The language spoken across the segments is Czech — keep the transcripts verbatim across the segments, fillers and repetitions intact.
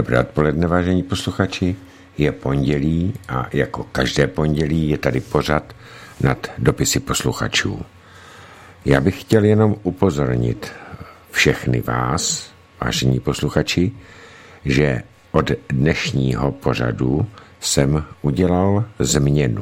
Dobré odpoledne, vážení posluchači. Je pondělí a jako každé pondělí je tady pořad nad dopisy posluchačů. Já bych chtěl jenom upozornit všechny vás, vážení posluchači, že od dnešního pořadu jsem udělal změnu.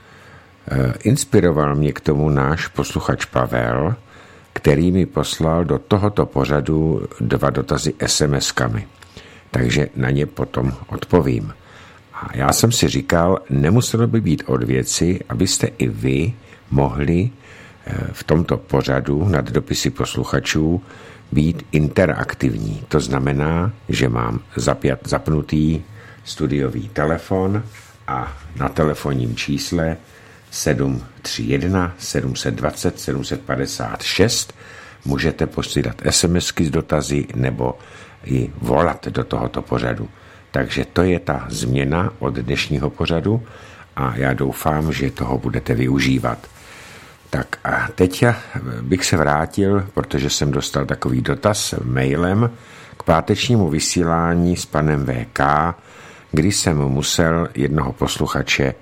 Inspiroval mě k tomu náš posluchač Pavel, který mi poslal do tohoto pořadu dva dotazy es em eskami. Takže na ně potom odpovím. A já jsem si říkal, nemuselo by být od věci, abyste i vy mohli v tomto pořadu nad dopisy posluchačů být interaktivní. To znamená, že mám zapjat, zapnutý studiový telefon a na telefonním čísle sedm tři jedna sedm dva nula sedm pět šest můžete posílat SMSky z dotazy nebo i volat do tohoto pořadu. Takže to je ta změna od dnešního pořadu a já doufám, že toho budete využívat. Tak a teď bych se vrátil, protože jsem dostal takový dotaz mailem k pátečnímu vysílání s panem vé ká, kdy jsem musel jednoho posluchače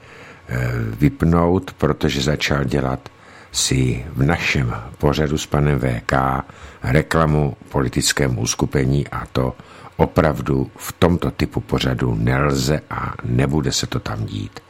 vypnout, protože začal dělat si v našem pořadu s panem vé ká reklamu politickému uskupení a to opravdu v tomto typu pořadu nelze a nebude se to tam dít.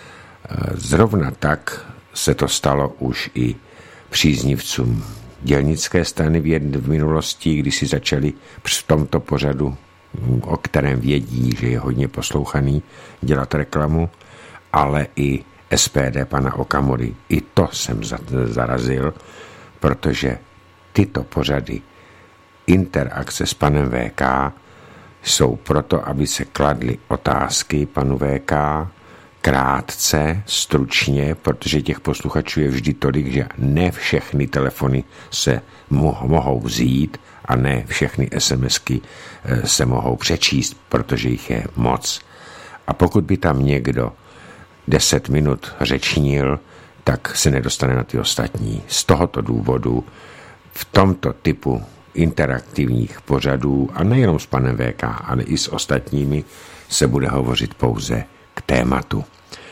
Zrovna tak se to stalo už i příznivcům dělnické strany v minulosti, kdy si začali v tomto pořadu, o kterém vědí, že je hodně poslouchaný, dělat reklamu, ale i es pé dé pana Okamury. I to jsem zarazil, protože tyto pořady interakce s panem vé ká jsou proto, aby se kladly otázky panu vé ká, krátce, stručně, protože těch posluchačů je vždy tolik, že ne všechny telefony se mohou vzít a ne všechny SMSky se mohou přečíst, protože jich je moc. A pokud by tam někdo deset minut řečnil, tak se nedostane na ty ostatní. Z tohoto důvodu v tomto typu interaktivních pořadů, a nejenom s panem vé ká, ale i s ostatními, se bude hovořit pouze k tématu.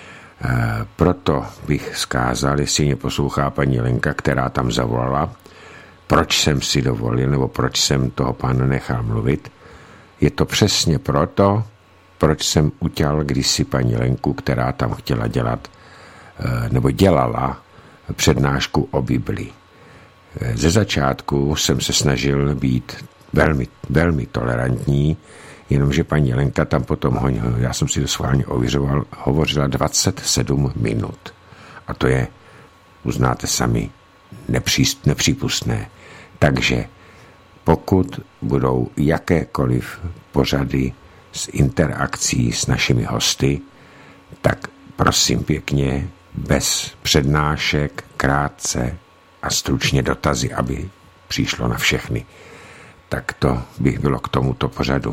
E, proto bych zkázal, jestli mě poslouchá paní Lenka, která tam zavolala, proč jsem si dovolil, nebo proč jsem toho pána nechal mluvit. Je to přesně proto, proč jsem utěl kdysi paní Lenku, která tam chtěla dělat, nebo dělala přednášku o Bibli. Ze začátku jsem se snažil být velmi, velmi tolerantní, jenomže paní Lenka tam potom, já jsem si to schválně ověřoval, hovořila dvacet sedm minut. A to je, uznáte sami, nepříst, nepřípustné. Takže pokud budou jakékoliv pořady s interakcí s našimi hosty, tak prosím pěkně, bez přednášek, krátce a stručně dotazy, aby přišlo na všechny. Tak to by bylo k tomuto pořadu.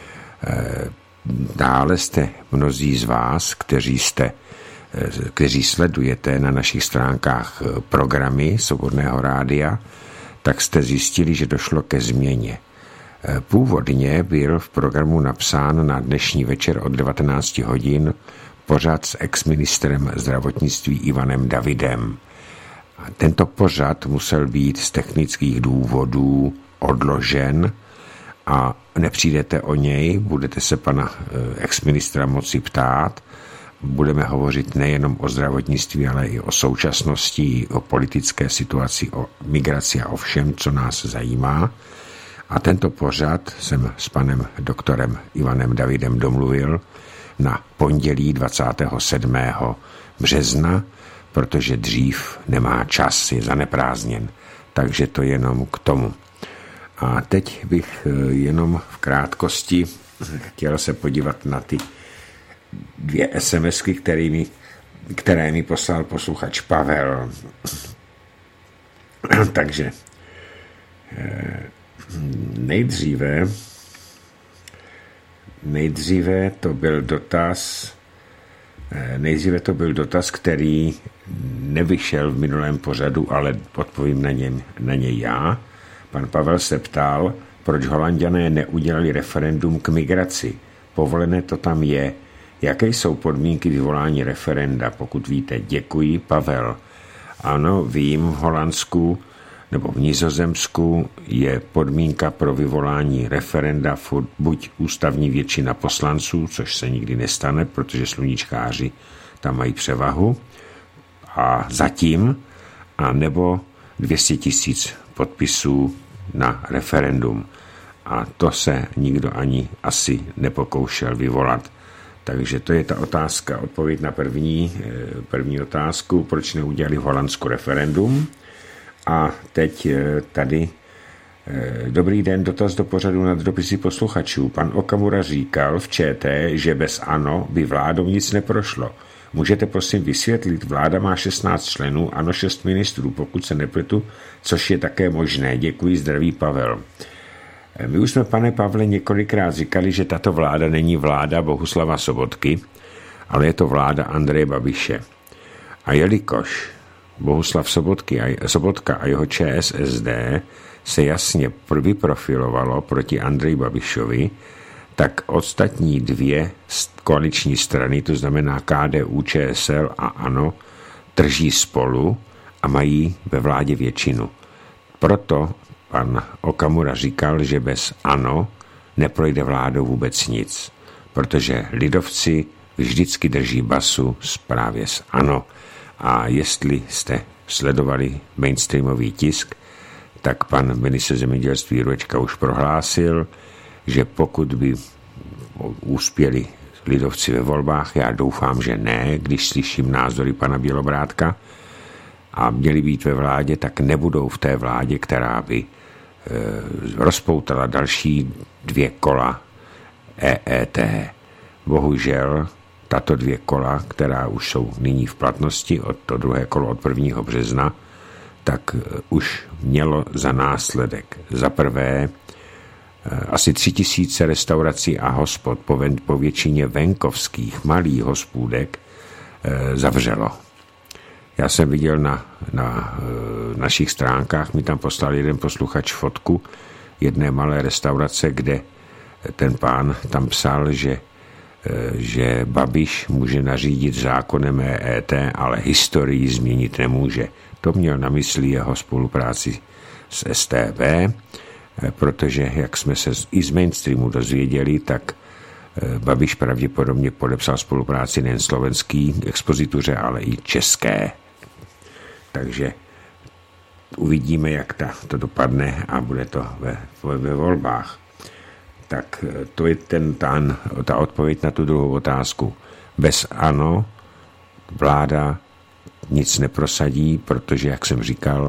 Dále jste mnozí z vás, kteří jste, kteří sledujete na našich stránkách programy Svobodného rádia, tak jste zjistili, že došlo ke změně. Původně byl v programu napsán na dnešní večer od devatenáct hodin pořad s ex-ministrem zdravotnictví Ivanem Davidem. Tento pořad musel být z technických důvodů odložen a nepřijdete o něj, budete se pana ex-ministra moci ptát. Budeme hovořit nejenom o zdravotnictví, ale i o současnosti, o politické situaci, o migraci a o všem, co nás zajímá. A tento pořad jsem s panem doktorem Ivanem Davidem domluvil na pondělí dvacátého sedmého března, protože dřív nemá čas, je zaneprázdněn. Takže to jenom k tomu. A teď bych jenom v krátkosti chtěl se podívat na ty dvě SMSky, kterými, které mi poslal posluchač Pavel. Takže nejdříve nejdříve to byl dotaz nejdříve to byl dotaz, který nevyšel v minulém pořadu, ale odpovím na, něm, na něj já. Pan Pavel se ptal, proč Holanďané neudělali referendum k migraci. povolené to tam je. Jaké jsou podmínky vyvolání referenda? Pokud víte, děkuji, Pavel. Ano, vím, v Holandsku nebo v Nizozemsku je podmínka pro vyvolání referenda buď ústavní většina poslanců, což se nikdy nestane, protože sluníčkáři tam mají převahu, a zatím, a nebo dvě stě tisíc podpisů na referendum. A to se nikdo ani asi nepokoušel vyvolat. Takže to je ta otázka, odpověď na první, první otázku, proč neudělali v Holandsku referendum. A teď tady, dobrý den, dotaz do pořadu nad dopisy posluchačů. Pan Okamura říkal v ČT, že bez ANO by vládou nic neprošlo. Můžete prosím vysvětlit, vláda má šestnáct členů, ANO šest ministrů, pokud se nepletu, což je také možné. Děkuji, zdraví Pavel. My už jsme, pane Pavle, několikrát říkali, že tato vláda není vláda Bohuslava Sobotky, ale je to vláda Andreje Babiše. A jelikož Bohuslav Sobotky a, Sobotka a jeho ČSSD se jasně vyprofilovalo proti Andreji Babišovi, tak ostatní dvě koaliční strany, to znamená K D U, ČSL a ANO, drží spolu a mají ve vládě většinu. Proto pan Okamura říkal, že bez ANO neprojde vládou vůbec nic, protože lidovci vždycky drží basu právě s ANO. A jestli jste sledovali mainstreamový tisk, tak pan ministr zemědělství Jurečka už prohlásil, že pokud by uspěli lidovci ve volbách, já doufám, že ne, když slyším názory pana Bělobrádka, a měli být ve vládě, tak nebudou v té vládě, která by e, rozpoutala další dvě kola E E T. Bohužel tato dvě kola, která už jsou nyní v platnosti, od to druhé kolo od prvního března, tak už mělo za následek za prvé asi tři tisíce restaurací a hospod po, ven, po většině venkovských malých hospůdek e, zavřelo. Já jsem viděl na, na e, našich stránkách, mi tam poslal jeden posluchač fotku jedné malé restaurace, kde ten pán tam psal, že, e, že Babiš může nařídit zákonem E E T, ale historii změnit nemůže. To měl na mysli jeho spolupráci s S T B, protože, jak jsme se i z mainstreamu dozvěděli, tak Babiš pravděpodobně podepsal spolupráci nejen slovenský expozituře, ale i české. Takže uvidíme, jak ta, to dopadne a bude to ve, ve volbách. Tak to je ten, ta, ta odpověď na tu druhou otázku. Bez ANO vláda nic neprosadí, protože, jak jsem říkal,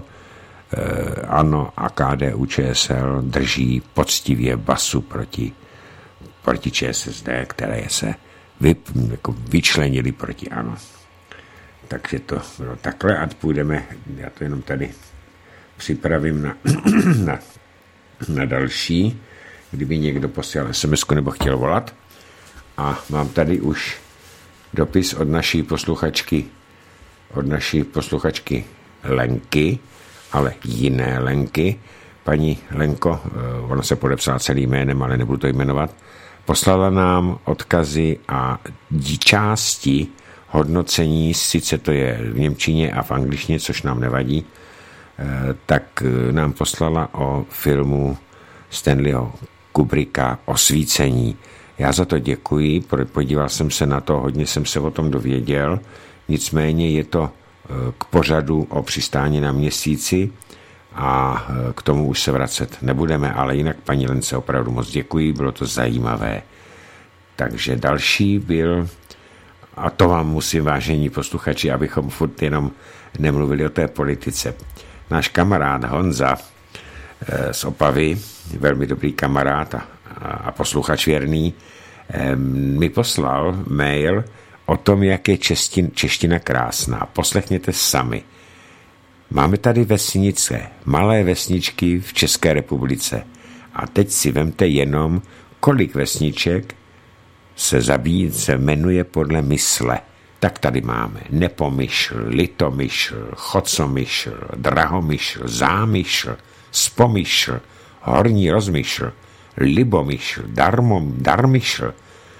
ANO a K D U Č S L drží poctivě basu proti, proti ČSSD, které se vy, jako vyčlenili proti ANO. Takže to bylo takhle a půjdeme, já to jenom tady připravím na, na, na další, kdyby někdo posílal es em esku nebo chtěl volat. A mám tady už dopis od naší posluchačky, od naší posluchačky Lenky, ale jiné Lenky. Paní Lenko, ona se podepsala celým jménem, ale nebudu to jmenovat, poslala nám odkazy a části hodnocení, sice to je v němčině a v angličtině, což nám nevadí, tak nám poslala o filmu Stanleyho Kubricka Osvícení. Já za to děkuji, podíval jsem se na to, hodně jsem se o tom dověděl, nicméně je to k pořadu o přistání na Měsíci a k tomu už se vracet nebudeme, ale jinak paní Lence opravdu moc děkuji, bylo to zajímavé. Takže další byl, a to vám musím, vážení posluchači, abychom furt jenom nemluvili o té politice. Náš kamarád Honza z Opavy, velmi dobrý kamarád a, a posluchač věrný, mi poslal mail o tom, jak je čestin, čeština krásná. Poslechněte sami. Máme tady vesnice, malé vesničky v České republice. A teď si vemte jenom, kolik vesniček se zabíjí, se jmenuje podle mysle. Tak tady máme Nepomyšl, Litomyšl, Chocomyšl, Drahomyšl, Zámyšl, Spomyšl, Horní Rozmyšl, Libomyšl, Darmom, Darmyšl,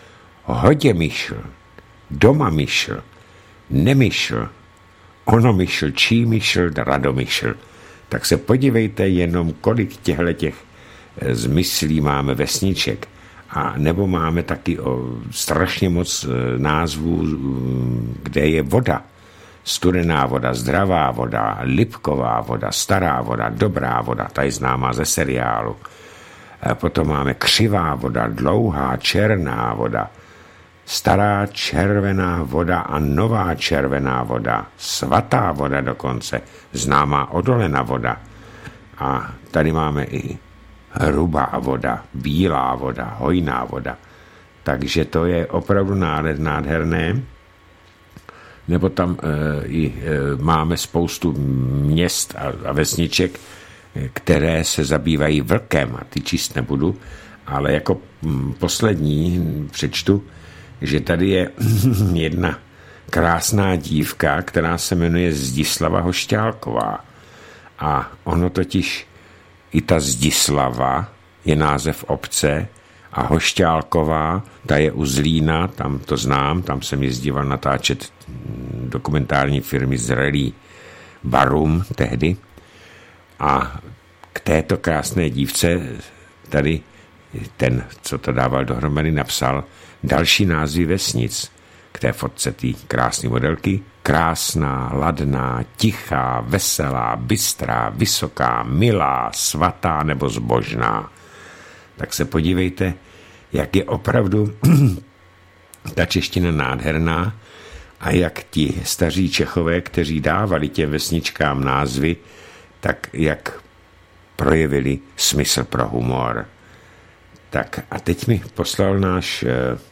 hodě myšl, doma myšl, nemyšl, ono myšl, čí myšl, radomyšl. Tak se podívejte jenom, kolik těchto těch zmyslí máme vesniček. A nebo máme taky o, strašně moc názvů, kde je voda. Studená voda, zdravá voda, lipková voda, stará voda, dobrá voda, ta je známá ze seriálu. A potom máme křivá voda, dlouhá, černá voda, stará červená voda a nová červená voda, svatá voda dokonce, známá odolená voda. A tady máme i hrubá voda, bílá voda, hojná voda. Takže to je opravdu nádherné. Nebo tam e, i e, máme spoustu měst a, a vesniček, které se zabývají vlkem, a ty číst nebudu, ale jako m, poslední přečtu, že tady je jedna krásná dívka, která se jmenuje Zdislava Hošťálková. A ono totiž i ta Zdislava je název obce a Hošťálková, ta je u Zlína, tam to znám, tam jsem jezdíval natáčet dokumentární filmy z Rally Barum tehdy. A k této krásné dívce tady ten, co to dával dohromady, napsal další názvy vesnic k té fotce té krásné modelky. Krásná, ladná, tichá, veselá, bystrá, vysoká, milá, svatá nebo zbožná. Tak se podívejte, jak je opravdu ta čeština nádherná a jak ti staří Čechové, kteří dávali těm vesničkám názvy, tak jak projevili smysl pro humor. Tak a teď mi poslal náš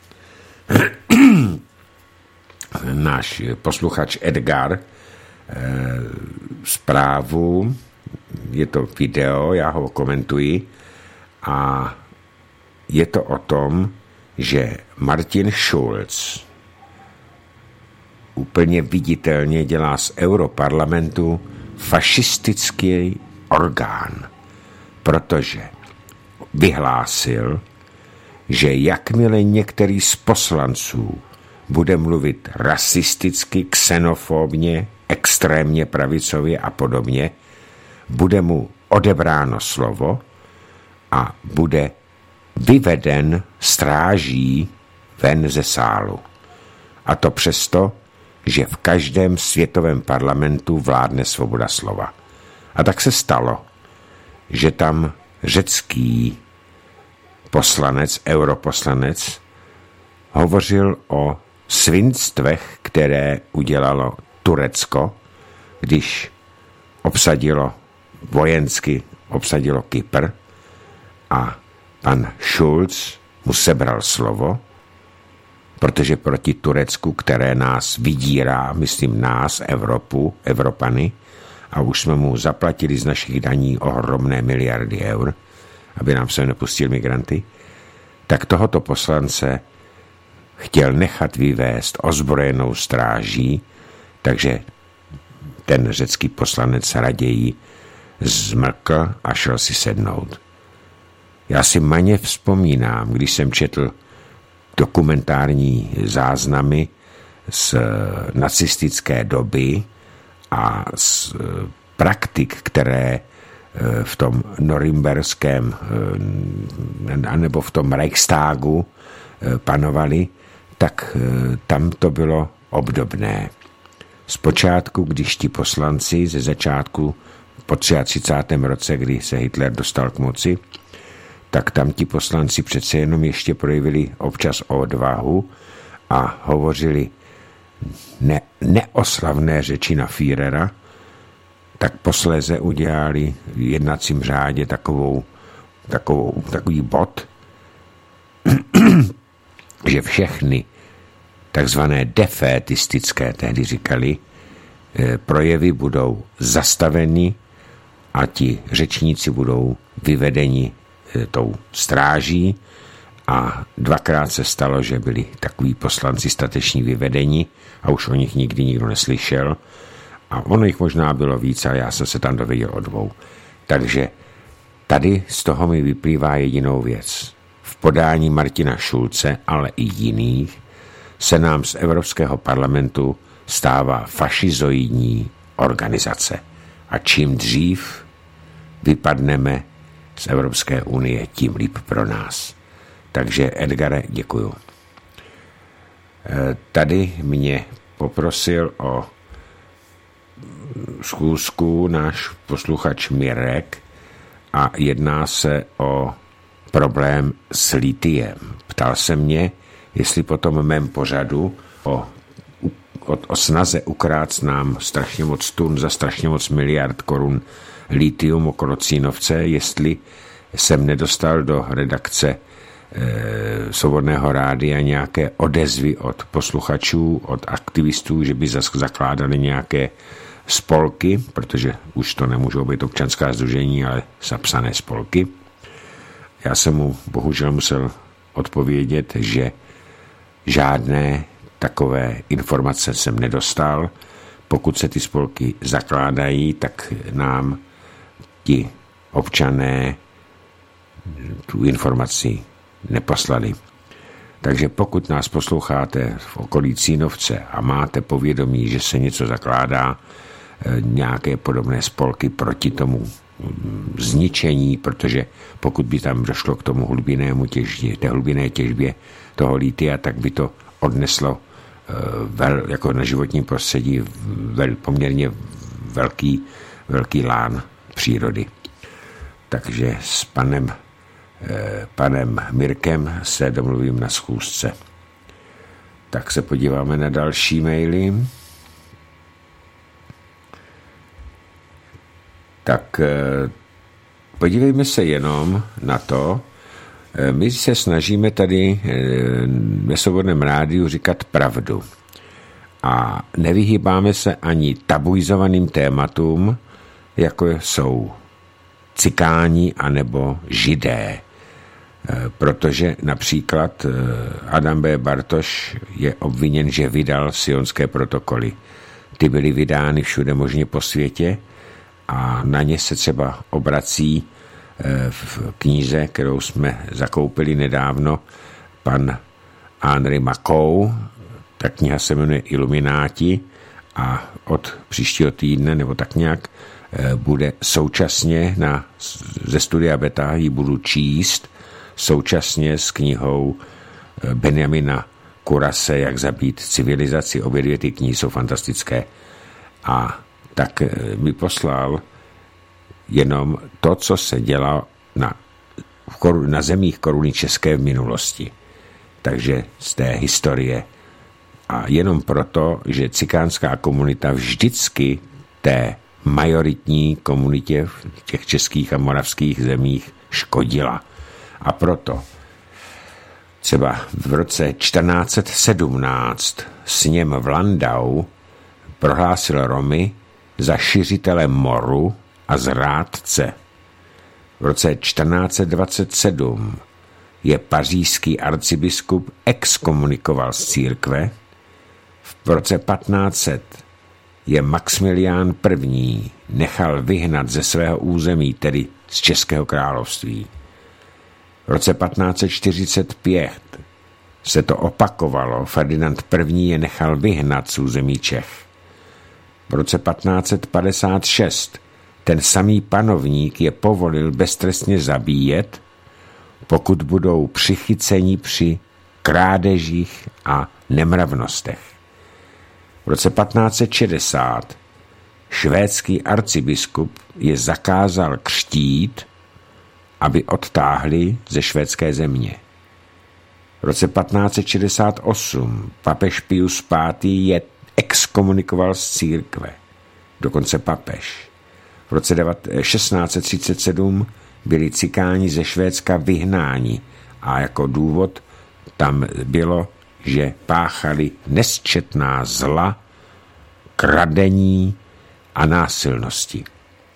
náš posluchač Edgar zprávu, je to video, já ho komentuji a je to o tom, že Martin Schulz úplně viditelně dělá z Europarlamentu fašistický orgán, protože vyhlásil, že jakmile některý z poslanců bude mluvit rasisticky, xenofobně, extrémně pravicově a podobně, bude mu odebráno slovo a bude vyveden stráží ven ze sálu. A to přesto, že v každém světovém parlamentu vládne svoboda slova. A tak se stalo, že tam řecký poslanec, europoslanec, hovořil o svinstvech, které udělalo Turecko, když obsadilo vojensky, obsadilo Kypr, a pan Schulz mu sebral slovo, protože proti Turecku, které nás vydírá, myslím nás, Evropu, Evropany, a už jsme mu zaplatili z našich daní ohromné miliardy eur, aby nám se nepustil migranty, tak tohoto poslance chtěl nechat vyvést ozbrojenou stráží, takže ten řecký poslanec raději zmlkl a šel si sednout. Já si maně vzpomínám, když jsem četl dokumentární záznamy z nacistické doby a z praktik, které v tom norimberském anebo v tom Reichstagu panovaly, tak tam to bylo obdobné. Zpočátku, když ti poslanci ze začátku po třicátém třetím roce, kdy se Hitler dostal k moci, tak tam ti poslanci přece jenom ještě projevili občas odvahu a hovořili ne, neoslavné řeči na Führera, tak posléze udělali v jednacím řádě takovou, takovou, takový bod, že všechny takzvané defétistické, tehdy říkali, projevy budou zastaveny a ti řečníci budou vyvedeni tou stráží, a dvakrát se stalo, že byli takoví poslanci stateční vyvedeni a už o nich nikdy nikdo neslyšel, a ono jich možná bylo víc, a já jsem se tam dověděl o dvou. Takže tady z toho mi vyplývá jedinou věc. V podání Martina Schulze, ale i jiných, se nám z Evropského parlamentu stává fašizoidní organizace. A čím dřív vypadneme z Evropské unie, tím líp pro nás. Takže Edgare, děkuju. Tady mě poprosil o schůzku náš posluchač Mirek a jedná se o problém s litiem. Ptal se mě, jestli po tom mém pořadu o, o, o snaze ukrát nám strašně moc tun za strašně moc miliard korun litium okolo Cínovce, jestli jsem nedostal do redakce e, Svobodného rádia nějaké odezvy od posluchačů, od aktivistů, že by zakládali nějaké spolky, protože už to nemůžou být občanská sdružení, ale zapsané spolky. Já jsem mu bohužel musel odpovědět, že žádné takové informace jsem nedostal. Pokud se ty spolky zakládají, tak nám ti občané tu informaci neposlali. Takže pokud nás posloucháte v okolí Cínovce a máte povědomí, že se něco zakládá, nějaké podobné spolky proti tomu zničení, protože pokud by tam došlo k tomu hlubinnému těžbě, té hlubinné těžbě toho litia, tak by to odneslo vel, jako na životním prostředí vel, poměrně velký, velký lán přírody. Takže s panem, panem Mirkem se domluvím na schůzce. Tak se podíváme na další maily. Tak podívejme se jenom na to, my se snažíme tady ve Svobodném rádiu říkat pravdu a nevyhýbáme se ani tabuizovaným tématům, jako jsou cikáni anebo židé, protože například Adam B. Bartoš je obviněn, že vydal sionské protokoly. Ty byly vydány všude možně po světě a na ně se třeba obrací v knize, kterou jsme zakoupili nedávno, pan Henry Macou. Ta kniha se jmenuje Ilumináti a od příštího týdne, nebo tak nějak, bude současně na, ze Studia Beta ji budu číst současně s knihou Benjamina Kurase Jak zabít civilizaci. Obě dvě ty knihy jsou fantastické. A tak mi poslal jenom to, co se dělalo na, na zemích koruny české v minulosti. Takže z té historie. A jenom proto, že cikánská komunita vždycky té majoritní komunitě v těch českých a moravských zemích škodila. A proto třeba v roce čtrnáct set sedmnáct sněm v Landau prohlásil Romy za šiřitele moru a zrádce. V roce čtrnáct set dvacet sedm je pařížský arcibiskup exkomunikoval z církve. V roce patnáct set je Maxmilián I. nechal vyhnat ze svého území, tedy z Českého království. V roce patnáct set čtyřicet pět se to opakovalo, Ferdinand I. je nechal vyhnat z území Čech. V roce patnáct set padesát šest ten samý panovník je povolil beztrestně zabíjet, pokud budou přichyceni při krádežích a nemravnostech. V roce patnáct set šedesát švédský arcibiskup je zakázal křtít, aby odtáhli ze švédské země. V roce patnáct set šedesát osm papež Pius V. je exkomunikoval z církve, dokonce papež. V roce šestnáct set třicet sedm byli cikáni ze Švédska vyhnáni a jako důvod tam bylo, že páchali nesčetná zla, kradení a násilnosti.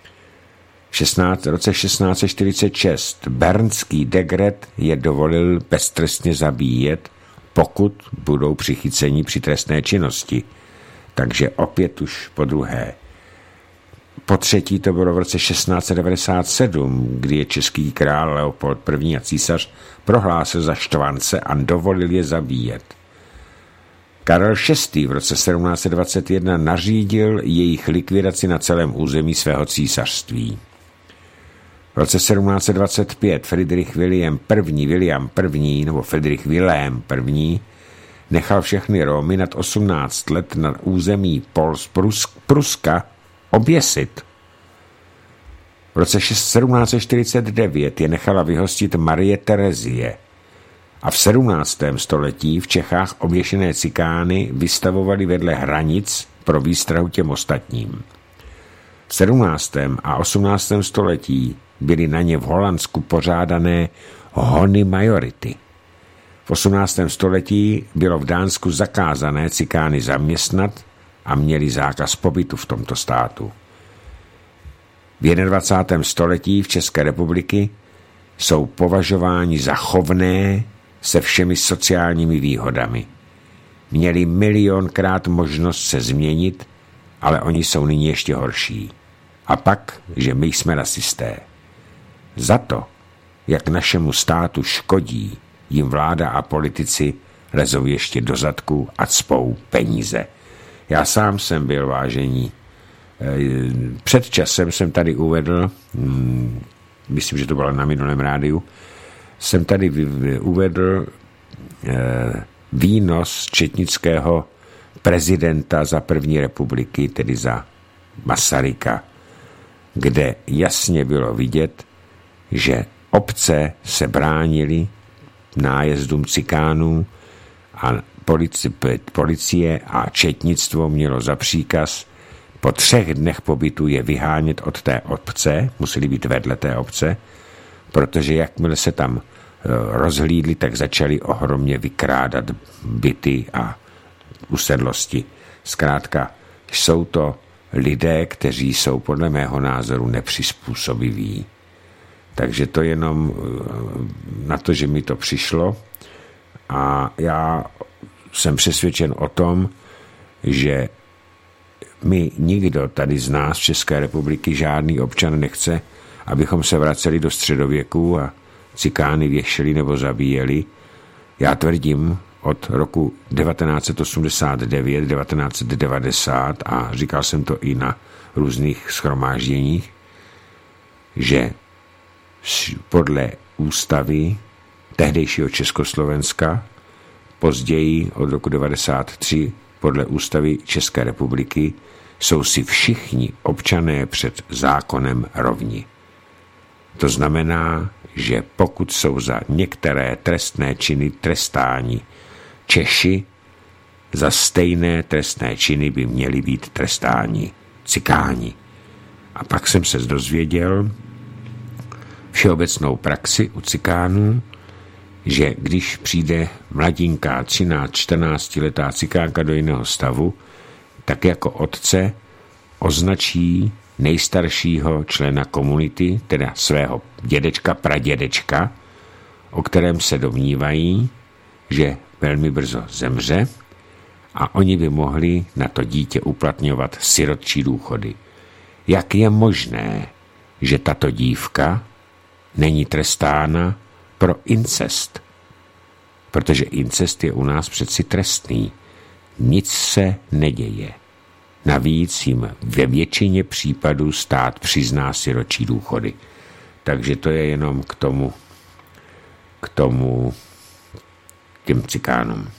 V roce šestnáct set čtyřicet šest bernský dekret je dovolil beztrestně zabíjet, pokud budou přichyceni při trestné činnosti. Takže opět už po druhé. Po třetí to bylo v roce šestnáct set devadesát sedm, kdy je český král Leopold I. a císař prohlásil za štvance a dovolil je zabíjet. Karel šestý. v roce sedmnáct set dvacet jedna nařídil jejich likvidaci na celém území svého císařství. V roce sedmnáct set dvacet pět Friedrich William I. William I. nebo Friedrich Wilhelm I. nechal všechny Romy nad osmnáct let na území Pols, Prusk, Pruska oběsit. V roce sedmnáct set čtyřicet devět je nechala vyhostit Marie Terezie a v sedmnáctém století v Čechách oběšené cikány vystavovali vedle hranic pro výstrahu těm ostatním. V sedmnáctém a osmnáctém století byly na ně v Holandsku pořádané hony majority. V osmnáctém století bylo v Dánsku zakázané cikány zaměstnat a měli zákaz pobytu v tomto státu. V dvacátém prvním století v České republiky jsou považováni za chovné se všemi sociálními výhodami. Měli milionkrát možnost se změnit, ale oni jsou nyní ještě horší. A pak, že my jsme rasisté. Za to, jak našemu státu škodí, jim vláda a politici lezou ještě do zadku a cpou peníze. Já sám jsem byl, vážení. Před časem jsem tady uvedl, myslím, že to bylo na minulém rádiu, jsem tady uvedl výnos četnického prezidenta za první republiky, tedy za Masaryka, kde jasně bylo vidět, že obce se bránily nájezdům cikánů a policie, policie a četnictvo mělo za příkaz po třech dnech pobytu je vyhánět od té obce, museli být vedle té obce, protože jakmile se tam rozhlídli, tak začali ohromně vykrádat byty a usedlosti. Zkrátka, jsou to lidé, kteří jsou podle mého názoru nepřizpůsobiví. Takže to jenom na to, že mi to přišlo a já jsem přesvědčen o tom, že my nikdo tady z nás v České republiky, žádný občan nechce, abychom se vraceli do středověku a cikány věšeli nebo zabíjeli. Já tvrdím od roku devatenáct set osmdesát devět, devatenáct set devadesát a říkal jsem to i na různých shromážděních, že podle ústavy tehdejšího Československa, později od roku devadesát tři podle ústavy České republiky, jsou si všichni občané před zákonem rovni. To znamená, že pokud jsou za některé trestné činy trestáni Češi, za stejné trestné činy by měli být trestáni cikáni. A pak jsem se dozvěděl všeobecnou praxi u cikánů, že když přijde mladinká třináct čtrnáct letá cikánka do jiného stavu, tak jako otce označí nejstaršího člena komunity, teda svého dědečka, pradědečka, o kterém se domnívají, že velmi brzo zemře a oni by mohli na to dítě uplatňovat sirotčí důchody. Jak je možné, že tato dívka není trestána pro incest? Protože incest je u nás přeci trestný. Nic se neděje. Navíc jim ve většině případů stát přizná sirotčí důchody. Takže to je jenom k tomu, k tomu těm cikánům.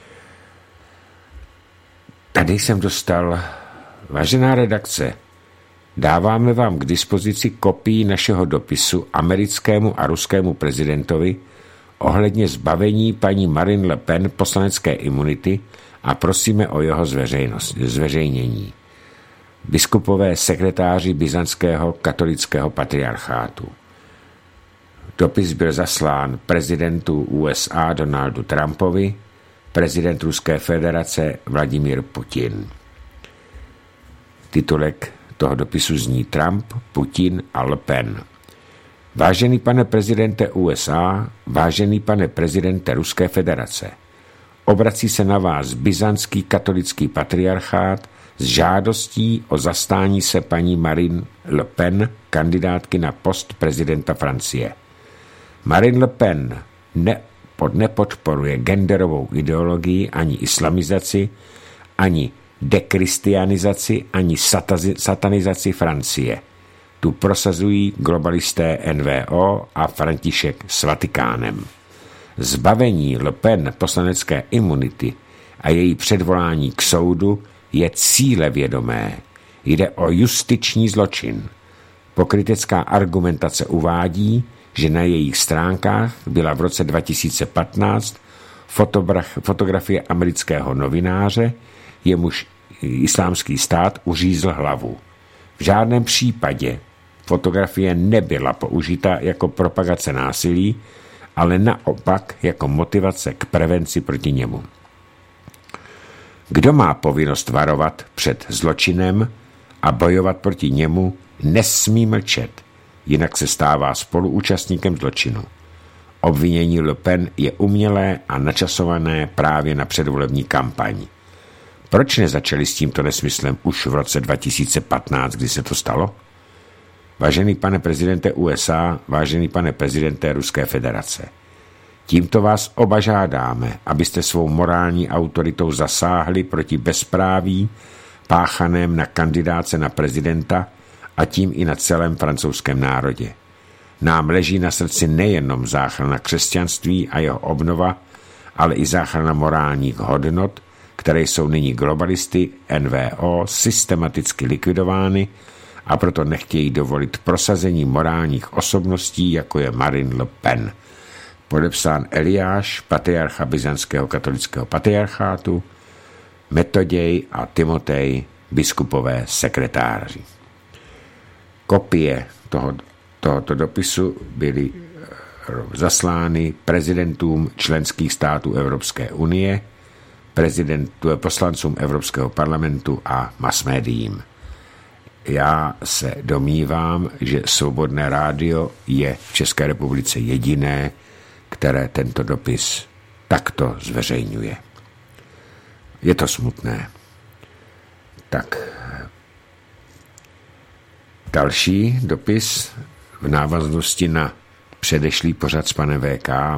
Tady jsem dostal, vážená redakce, dáváme vám k dispozici kopii našeho dopisu americkému a ruskému prezidentovi ohledně zbavení paní Marine Le Pen poslanecké imunity a prosíme o jeho zveřejnění. Biskupové sekretáři byzantského katolického patriarchátu. Dopis byl zaslán prezidentu U S A Donaldu Trumpovi, prezident Ruské federace Vladimír Putin. Titulek toho dopisu zní Trump, Putin a Le Pen. Vážený pane prezidente U S A, vážený pane prezidente Ruské federace, obrací se na vás byzantský katolický patriarchát s žádostí o zastání se paní Marine Le Pen, kandidátky na post prezidenta Francie. Marine Le Pen ne, pod, nepodporuje genderovou ideologii, ani islamizaci, ani dekristianizaci, ani satazi, satanizaci Francie. Tu prosazují globalisté N V O a František s Vatikánem. Zbavení Le Pen poslanecké imunity a její předvolání k soudu je cílevědomé. Jde o justiční zločin. Pokrytecká argumentace uvádí, že na jejich stránkách byla v roce dva tisíce patnáct fotografie amerického novináře, jemuž islámský stát uřízl hlavu. V žádném případě fotografie nebyla použita jako propagace násilí, ale naopak jako motivace k prevenci proti němu. Kdo má povinnost varovat před zločinem a bojovat proti němu, nesmí mlčet, jinak se stává spoluúčastníkem zločinu. Obvinění Le Pen je umělé a načasované právě na předvolební kampaň. Proč nezačali s tímto nesmyslem už v roce dva tisíce patnáct, kdy se to stalo? Vážený pane prezidente U S A, vážený pane prezidente Ruské federace, tímto vás oba žádáme, abyste svou morální autoritou zasáhli proti bezpráví páchaném na kandidáce na prezidenta a tím i na celém francouzském národě. Nám leží na srdci nejenom záchrana křesťanství a jeho obnova, ale i záchrana morálních hodnot, které jsou nyní globalisty N V O systematicky likvidovány a proto nechtějí dovolit prosazení morálních osobností, jako je Marine Le Pen. Podepsán Eliáš, patriarcha byzantského katolického patriarchátu, Metoděj a Timotej, biskupové sekretáři. Kopie toho, tohoto dopisu byly zaslány prezidentům členských států Evropské unie, prezidentu, poslancům Evropského parlamentu a masmédiím. Já se domnívám, že Svobodné rádio je v České republice jediné, které tento dopis takto zveřejňuje. Je to smutné. Tak, další dopis v návaznosti na předešlý pořad s panem V K. E,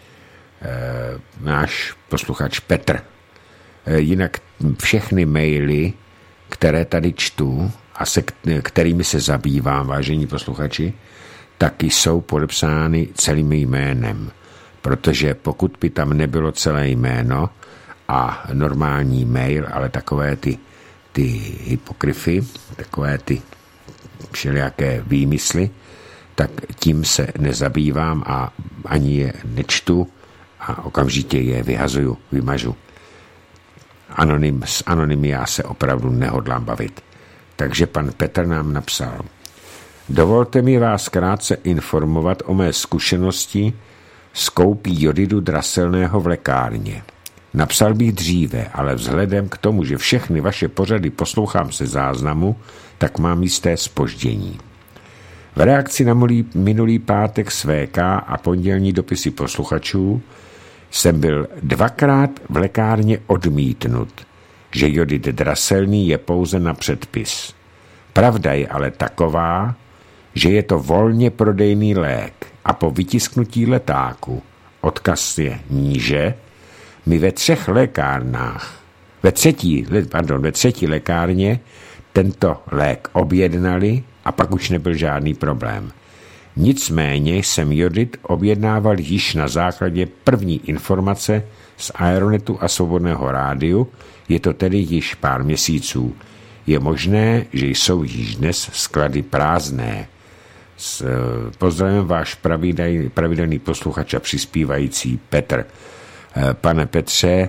náš posluchač Petr. E, jinak všechny maily, které tady čtu a se kterými se zabývám, vážení posluchači, taky jsou podepsány celým jménem. Protože pokud by tam nebylo celé jméno a normální mail, ale takové ty, ty hypokryfy, takové ty všelijaké výmysly, tak tím se nezabývám a ani je nečtu a okamžitě je vyhazuju, vymažu. Anonym, s anonymy já se opravdu nehodlám bavit. Takže pan Petr nám napsal: Dovolte mi vás krátce informovat o mé zkušenosti s koupí jodidu draselného v lékárně. Napsal bych dříve, ale vzhledem k tomu, že všechny vaše pořady poslouchám se záznamu, tak mám jisté zpoždění. V reakci na minulý, minulý pátek s V K a pondělní dopisy posluchačů jsem byl dvakrát v lékárně odmítnut, že jodid draselný je pouze na předpis. Pravda je ale taková, že je to volně prodejný lék a po vytisknutí letáku, odkaz je níže, my ve třech lékárnách, ve třetí, pardon, ve třetí lékárně tento lék objednali a pak už nebyl žádný problém. Nicméně jsem jodid objednával již na základě první informace z Aeronetu a Svobodného rádiu, je to tedy již pár měsíců. Je možné, že jsou již dnes sklady prázdné. S pozdravím váš pravidelný, pravidelný posluchač a přispívající Petr. Pane Petře,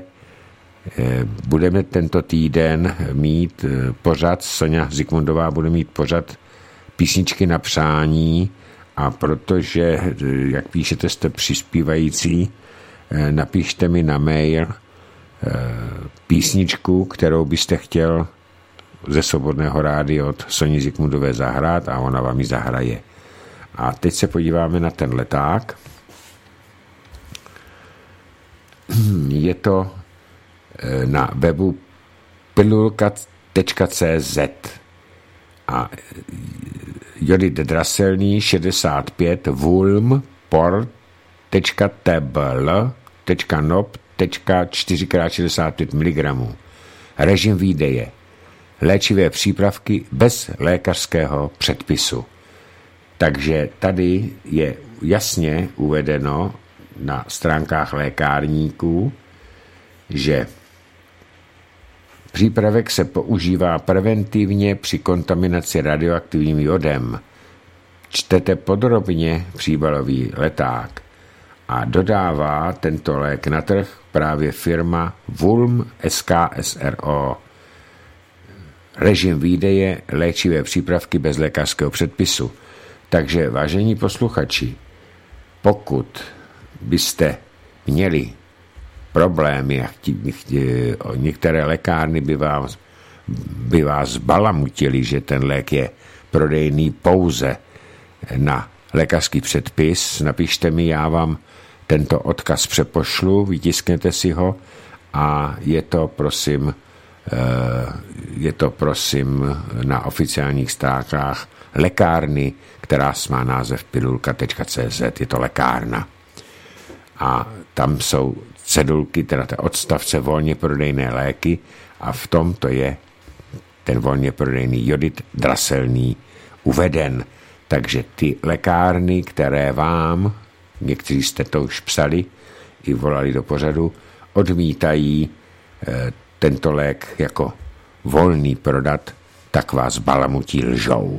budeme tento týden mít pořad, Soňa Zikmundová bude mít pořad písničky na přání, a protože, jak píšete, jste přispívající, napište mi na mail písničku, kterou byste chtěl ze Svobodného rádia od Soni Zikmundové zahrát a ona vám ji zahraje. A teď se podíváme na ten leták. Je to na webu pilulka tečka cé zet a Jodit Draselný šedesát pět vulm por tečka tbl tečka nop tečka čtyři krát šedesát pět miligramů. Režim výdeje. Léčivé přípravky bez lékařského předpisu. Takže tady je jasně uvedeno na stránkách lékárníků, že přípravek se používá preventivně při kontaminaci radioaktivním jodem. Čtete podrobně příbalový leták a dodává tento lék na trh právě firma Vulm S K S R O. Režim výdeje, léčivé přípravky bez lékařského předpisu. Takže, vážení posluchači, pokud byste měli problémy a chtí, chtí, některé lékárny by vás, by vás balamutili, že ten lék je prodejný pouze na lékařský předpis, napište mi, já vám tento odkaz přepošlu, vytiskněte si ho a je to, prosím, je to, prosím, na oficiálních stránkách lékárny, která má název pilulka tečka cé zet, je to lékárna. A tam jsou cedulky, teda ty odstavce volně prodejné léky a v tom to je ten volně prodejný Jodit Draselný uveden. Takže ty lékárny, které vám, někteří jste to už psali i volali do pořadu, odmítají e, tento lék jako volný prodat, tak vás balamutí lžou.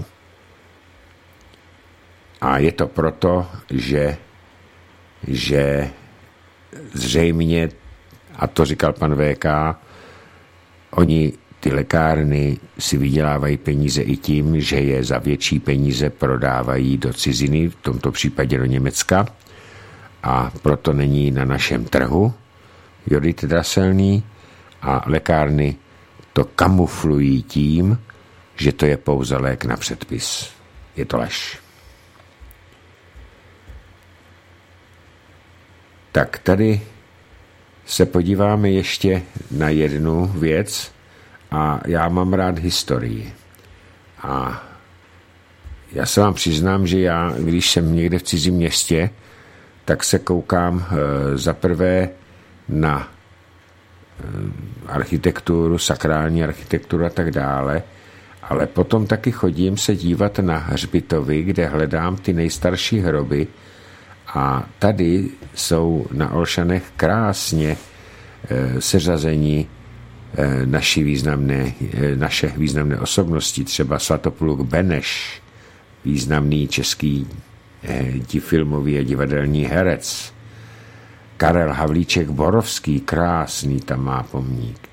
A je to proto, že, že zřejmě, a to říkal pan V K, oni, ty lékárny, si vydělávají peníze i tím, že je za větší peníze prodávají do ciziny, v tomto případě do Německa, a proto není na našem trhu Jodit Draselný a lékárny to kamuflují tím, že to je pouze lék na předpis. Je to lež. Tak tady se podíváme ještě na jednu věc a já mám rád historii. A já se vám přiznám, že já, když jsem někde v cizím městě, tak se koukám e, zaprvé na e, architekturu, sakrální architekturu a tak dále, ale potom taky chodím se dívat na hřbitovy, kde hledám ty nejstarší hroby a tady jsou na Olšanech krásně e, seřazení e, naši významné, e, naše významné osobnosti, třeba Svatopluk Beneš, významný český e, filmový a divadelní herec, Karel Havlíček Borovský, krásný tam má pomník,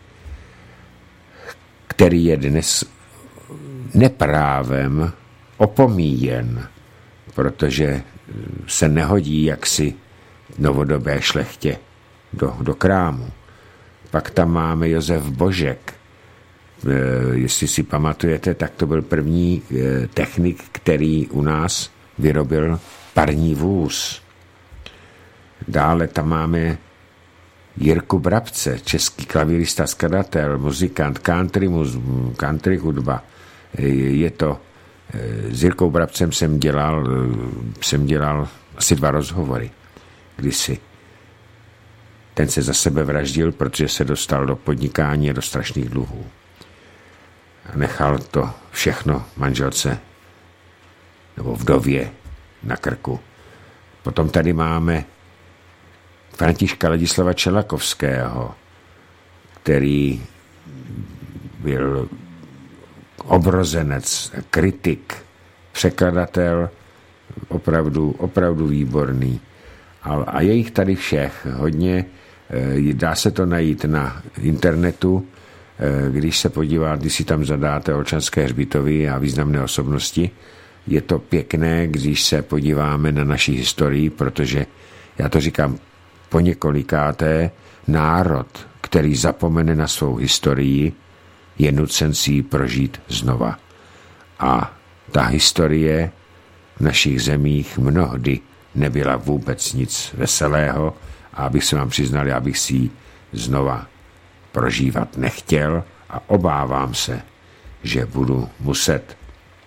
který je dnes neprávem opomíjen, protože se nehodí jaksi novodobé šlechtě do, do krámu. Pak tam máme Josef Božek. E, jestli si pamatujete, tak to byl první e, technik, který u nás vyrobil parní vůz. Dále tam máme Jirku Brabce, český klavírista, skladatel, muzikant, country, muz, country hudba. E, je to S Jirkou Brabcem jsem dělal, jsem dělal asi dva rozhovory kdysi. Ten se za sebe vraždil, protože se dostal do podnikání a do strašných dluhů. A nechal to všechno manželce nebo vdově na krku. Potom tady máme Františka Ladislava Čelakovského, který byl obrozenec, kritik, překladatel, opravdu, opravdu výborný. A, a je jich tady všech hodně, dá se to najít na internetu, když se podívá, když si tam zadáte Olšanské hřbitovy a významné osobnosti. Je to pěkné, když se podíváme na naši historii, protože, já to říkám po několikáté, národ, který zapomene na svou historii, je nucen si ji prožít znova. A ta historie v našich zemích mnohdy nebyla vůbec nic veselého a abych se vám přiznal, já bych si ji znova prožívat nechtěl a obávám se, že budu muset.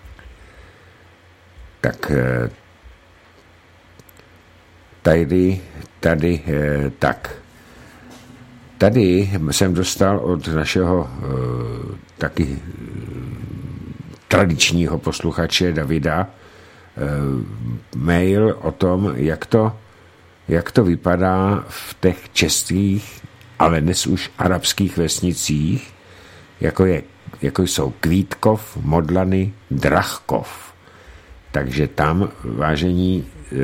Tak tady, tady, tak. Tady jsem dostal od našeho taky tradičního posluchače Davida mail o tom, jak to, jak to vypadá v těch českých, ale dnes už arabských vesnicích, jako, je, jako jsou Kvítkov, Modlany, Drachkov. Takže tam, vážení,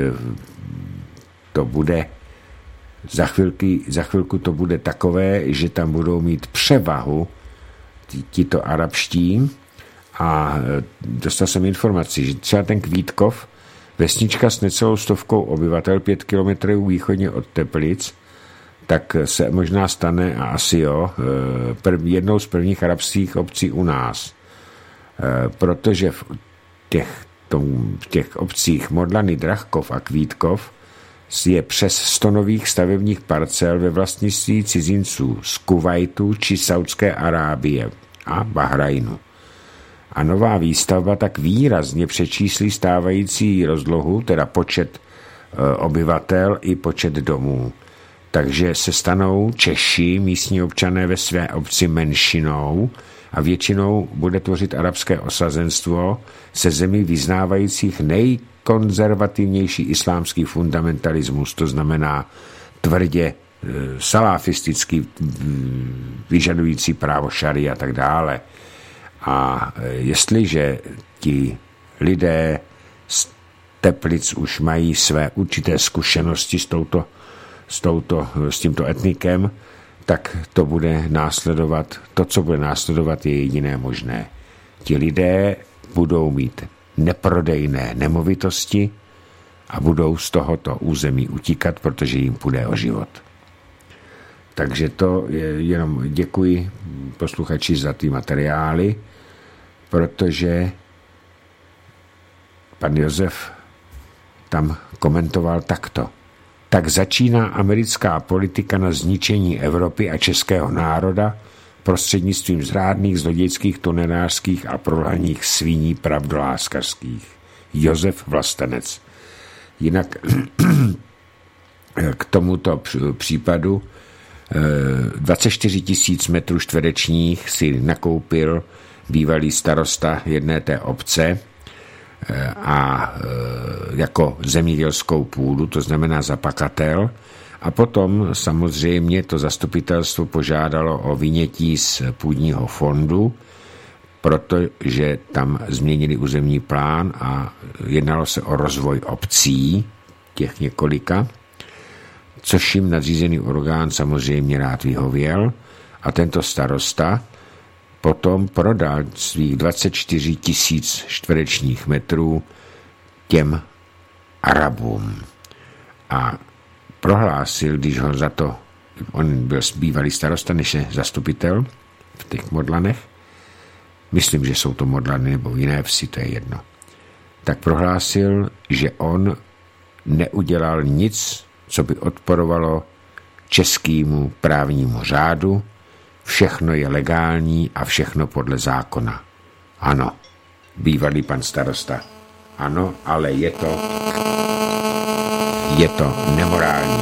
to bude za, chvilky, za chvilku to bude takové, že tam budou mít převahu tito arabští. A dostal jsem informaci, že třeba ten Kvítkov, vesnička s necelou stovkou obyvatel, pět kilometrů východně od Teplic, tak se možná stane, a asi jo, prv, jednou z prvních arabských obcí u nás. Protože v těch, tom, v těch obcích Modlany, Drachkov a Kvítkov je přes sto nových stavebních parcel ve vlastnictví cizinců z Kuvajtu či Saudské Arábie a Bahrajnu. A nová výstavba tak výrazně přečíslí stávající rozlohu, teda počet e, obyvatel i počet domů. Takže se stanou Češi, místní občané ve své obci menšinou a většinou bude tvořit arabské osazenstvo se zemí vyznávajících nejkonzervativnější islámský fundamentalismus, to znamená tvrdě e, salafistický, vyžadující právo šarí a tak dále. A jestliže ti lidé z Teplic už mají své určité zkušenosti s, touto, s, touto, s tímto etnikem, tak to bude následovat, to, co bude následovat, je jediné možné. Ti lidé budou mít neprodejné nemovitosti a budou z tohoto území utíkat, protože jim půjde o život. Takže to je jenom děkuji posluchači za ty materiály, protože pan Josef tam komentoval takto. Tak začíná americká politika na zničení Evropy a českého národa prostřednictvím zrádných, zlodějských, tunelářských a prolhaných svíní pravdoláskařských. Josef Vlastenec. Jinak k tomuto případu dvacet čtyři tisíc metrů čtverečních si nakoupil bývalý starosta jedné té obce a jako zemědělskou půdu, to znamená za pakatel. A potom samozřejmě to zastupitelstvo požádalo o vynětí z půdního fondu, protože tam změnili územní plán a jednalo se o rozvoj obcí, těch několika, což jim nadřízený orgán samozřejmě rád vyhověl a tento starosta potom prodal svých dvacet čtyři tisíc čtverečních metrů těm Arabům. A prohlásil, když ho za to, on byl bývalý starosta, než je zastupitel v těch Modlanech, myslím, že jsou to Modlany nebo jiné vsi, to je jedno, tak prohlásil, že on neudělal nic, co by odporovalo českému právnímu řádu, všechno je legální a všechno podle zákona. Ano, bývalý pan starosta. Ano, ale je to je to nemorální.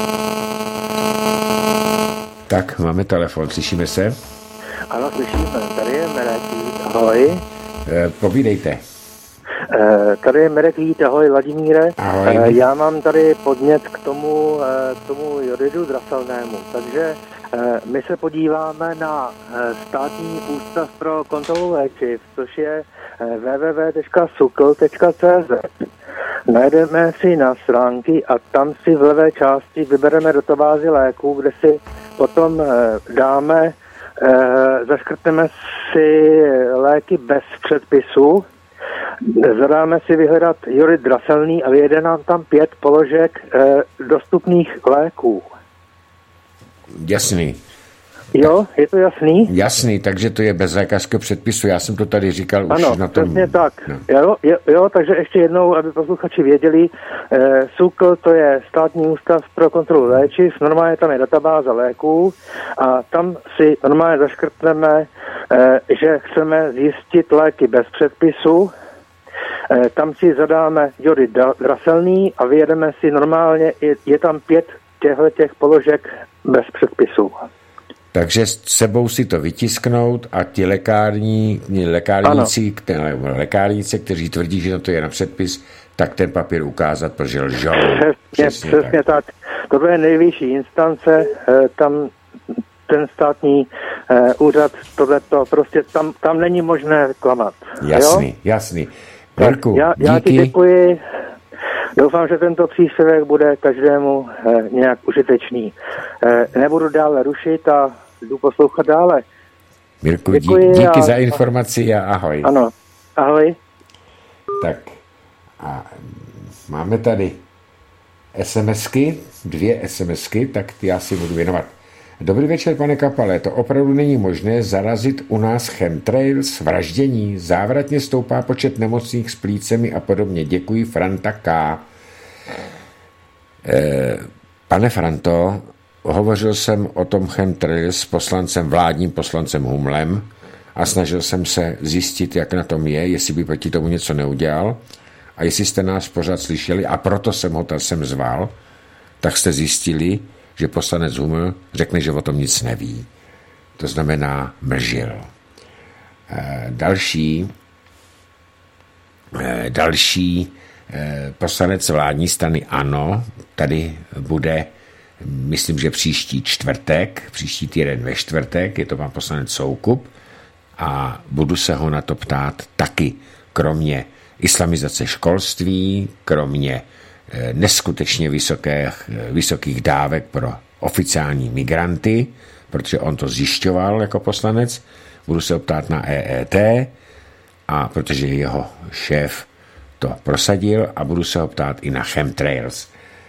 Tak, máme telefon, slyšíme se? Ano, slyšíme, tady je Mirek Vít, ahoj. E, povídejte. E, tady je Mirek Vít, ahoj Vladimíre. Ahoj. E, já mám tady podnět k tomu, e, k tomu jodidu draselnému, takže e, my se podíváme na e, státní ústav pro kontrolu léčiv, což je e, w w w tečka sukl tečka c z. Najdeme si na stránky a tam si v levé části vybereme databázi léků, kde si potom e, dáme, e, zaškrtneme si léky bez předpisu, zadáme si vyhledat jodid draselný a vyjede nám tam pět položek e, dostupných léků. Jasný. Jo, je to jasný? Jasný, takže to je bez lékařského předpisu. Já jsem to tady říkal ano, už na tom. Ano, tak. No. Jo, jo, jo, takže ještě jednou, aby posluchači věděli, eh, SÚKL to je Státní ústav pro kontrolu léčiv, normálně tam je databáze léků a tam si normálně zaškrtneme, eh, že chceme zjistit léky bez předpisu. Eh, tam si zadáme jody draselný a vyjedeme si normálně, je, je tam pět těchto těch položek bez předpisu. Takže s sebou si to vytisknout a ti lékární, lékárníci, které, lékárníci, kteří tvrdí, že to je na předpis, tak ten papír ukázat, protože lžou. Přesně, přesně, přesně tak. tak. Tohle je nejvyšší instance, tam ten státní úřad, tohleto, prostě tam, tam není možné klamat. Jasný, jo? jasný. Mirku, já, já ti děkuji. Doufám, že tento příspěvek bude každému eh, nějak užitečný. Eh, nebudu dále rušit a jdu poslouchat dále. Mirku, Děkuji díky a, za informaci a ahoj. Ano, ahoj. Tak a máme tady SMSky, dvě SMSky, tak ty já si budu věnovat. Dobrý večer, pane Kapale, to opravdu není možné zarazit u nás chemtrails, vraždění, závratně stoupá počet nemocných s plícemi a podobně. Děkuji, Franta K. E, pane Franto, hovořil jsem o tom chemtrails s poslancem, vládním poslancem Humlem a snažil jsem se zjistit, jak na tom je, jestli by proti tomu něco neudělal a jestli jste nás pořád slyšeli a proto jsem ho tam sem zval, tak jste zjistili, že poslanec Huml řekne, že o tom nic neví. To znamená mlžil. E, další e, další e, poslanec vládní strany ANO tady bude, myslím, že příští čtvrtek, příští týden ve čtvrtek, je to pan poslanec Soukup a budu se ho na to ptát taky, kromě islamizace školství, kromě neskutečně vysokých, vysokých dávek pro oficiální migranty, protože on to zjišťoval jako poslanec. Budu se optát na E E T, a protože jeho šéf to prosadil a budu se optát i na chemtrails.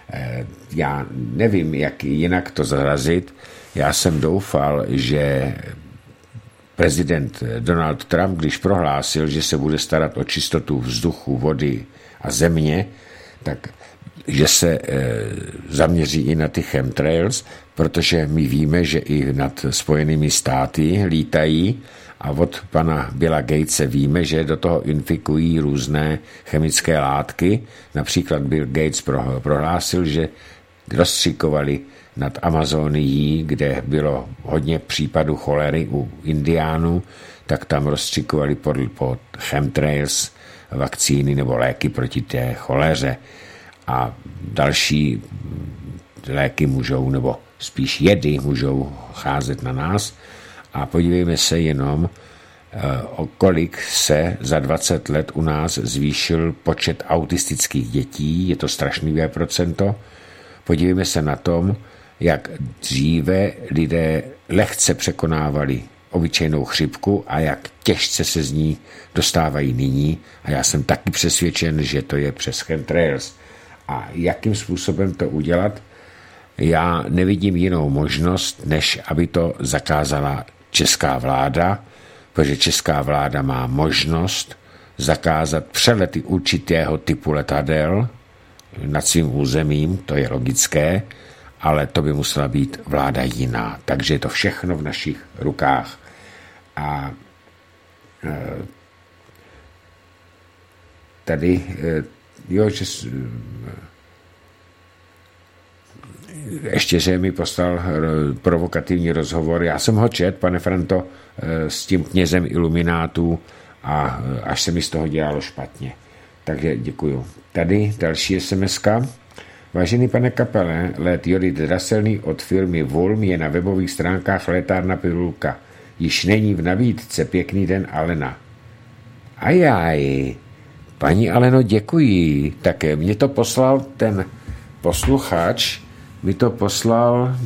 Já nevím, jak jinak to zarazit. Já jsem doufal, že prezident Donald Trump, když prohlásil, že se bude starat o čistotu vzduchu, vody a země, tak že se e, zaměří i na ty chemtrails, protože my víme, že i nad Spojenými státy lítají a od pana Billa Gatese víme, že do toho infikují různé chemické látky. Například Bill Gates pro, prohlásil, že rozstřikovali nad Amazonií, kde bylo hodně případů cholery u indiánů, tak tam rozstřikovali pod, pod chemtrails vakcíny nebo léky proti té choleře. A další léky můžou, nebo spíš jedy můžou cházet na nás. A podívejme se jenom, o kolik se za dvacet let u nás zvýšil počet autistických dětí, je to strašlivé procento. Podívejme se na tom, jak dříve lidé lehce překonávali obyčejnou chřipku a jak těžce se z ní dostávají nyní. A já jsem taky přesvědčen, že to je přes chemtrails. A jakým způsobem to udělat? Já nevidím jinou možnost, než aby to zakázala česká vláda, protože česká vláda má možnost zakázat přelety určitého typu letadel nad svým územím, to je logické, ale to by musela být vláda jiná. Takže je to všechno v našich rukách. A tady jo, že ještě, že mi poslal provokativní rozhovor. Já jsem ho čet, pane Franto, s tím knězem iluminátů a až se mi z toho dělalo špatně. Takže děkuju. Tady další SMSka. Vážený pane Kapele, lét jodid draselný od firmy Vulm je na webových stránkách létárna Pilulka. Již není v nabídce. Pěkný den, Alena. Ajaj. Paní Aleno, děkuji. Také mě to poslal ten posluchač, mi to poslal,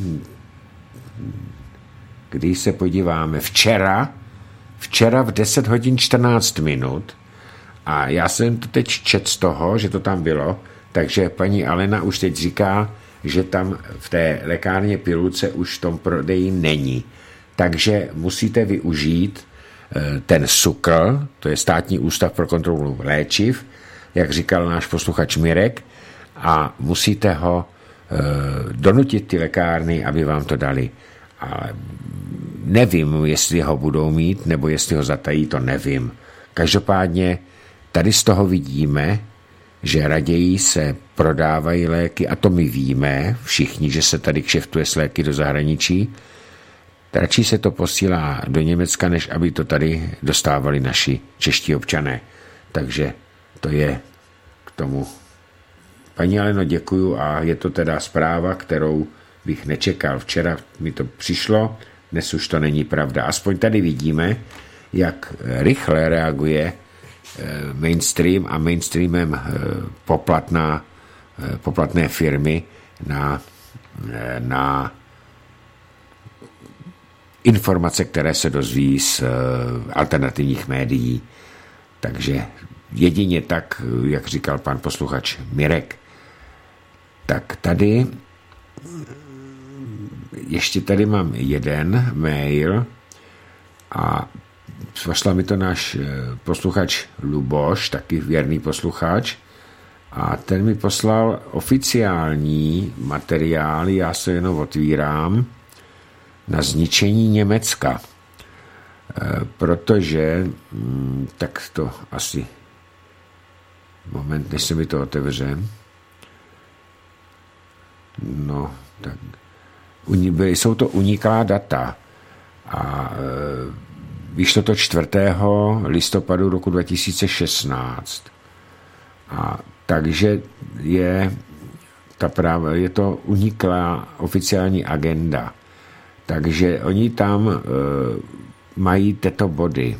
když se podíváme, včera, včera v deset hodin čtrnáct minut a já jsem to teď čet z toho, že to tam bylo, takže paní Alena už teď říká, že tam v té lékárně Pilulce už v tom prodeji není. takže musíte využít ten SÚKL, to je Státní ústav pro kontrolu léčiv, jak říkal náš posluchač Mirek, a musíte ho donutit ty lékárny, aby vám to dali. Ale nevím, jestli ho budou mít, nebo jestli ho zatají, to nevím. Každopádně tady z toho vidíme, že raději se prodávají léky, a to my víme všichni, že se tady kšeftuje s léky do zahraničí, radši se to posílá do Německa, než aby to tady dostávali naši čeští občané. Takže to je k tomu. Paní Aleno, děkuju, a je to teda zpráva, kterou bych nečekal. Včera mi to přišlo, dnes už to není pravda. Aspoň tady vidíme, jak rychle reaguje mainstream a mainstreamem poplatná, poplatné firmy na, na informace, které se dozví z alternativních médií. Takže jedině tak, jak říkal pan posluchač Mirek. Tak tady ještě tady mám jeden mail a poslal mi to náš posluchač Luboš, taky věrný posluchač, a ten mi poslal oficiální materiál, já se jenom otvírám, na zničení Německa. Protože, tak to asi, moment, než se mi to otevře. No, tak, jsou to uniklá data a vyšlo to čtvrtého listopadu roku dva tisíce šestnáct. A takže je, ta práva, je to uniklá oficiální agenda. Takže oni tam e, mají tyto body.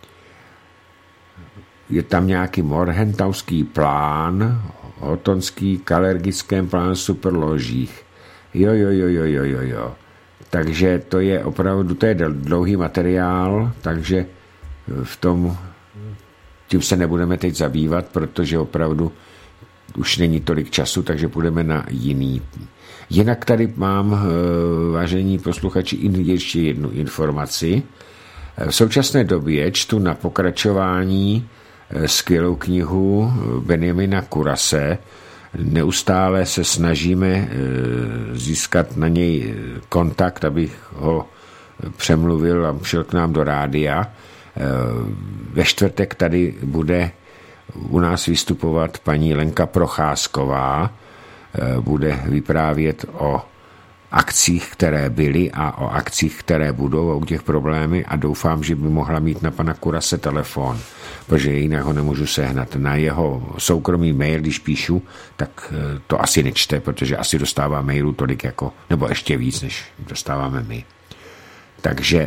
Je tam nějaký morhentauský plán, hotonský kalergickém plán superložích. Jo, jo, jo, jo, jo, jo, jo. Takže to je opravdu, to je dlouhý materiál, takže v tom, tím se nebudeme teď zabývat, protože opravdu už není tolik času, takže půjdeme na jiný. Jinak tady mám, vážení posluchači, ještě jednu informaci. V současné době čtu na pokračování skvělou knihu Benjamina Kurase. Neustále se snažíme získat na něj kontakt, abych ho přemluvil a šel k nám do rádia. Ve čtvrtek tady bude u nás vystupovat paní Lenka Procházková, bude vyprávět o akcích, které byly a o akcích, které budou a u těch problémy, a doufám, že by mohla mít na pana Kurase telefon, protože jinak ho nemůžu sehnat. Na jeho soukromý mail, když píšu, tak to asi nečte, protože asi dostává mailu tolik jako, nebo ještě víc, než dostáváme my. Takže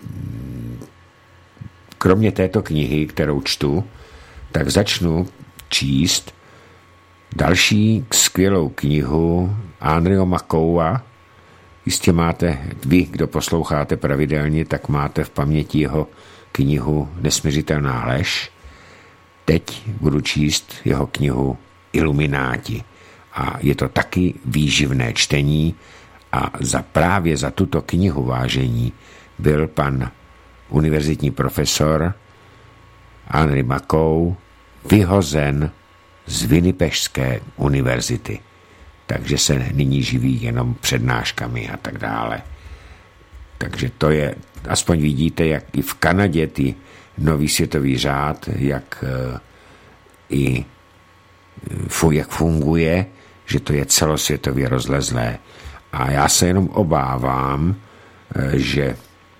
kromě této knihy, kterou čtu, tak začnu číst další skvělou knihu Andreho Makoua. Jistě máte, vy, kdo posloucháte pravidelně, tak máte v paměti jeho knihu Nesmiřitelná lež. Teď budu číst jeho knihu Ilumináti. A je to taky výživné čtení, a za právě za tuto knihu, vážení, byl pan univerzitní profesor Henry Makou vyhozen z Winnipešské univerzity. Takže se nyní živí jenom přednáškami a tak dále. Takže to je, aspoň vidíte, jak i v Kanadě ty nový světový řád, jak i jak funguje, že to je celosvětově rozlezlé. A já se jenom obávám, že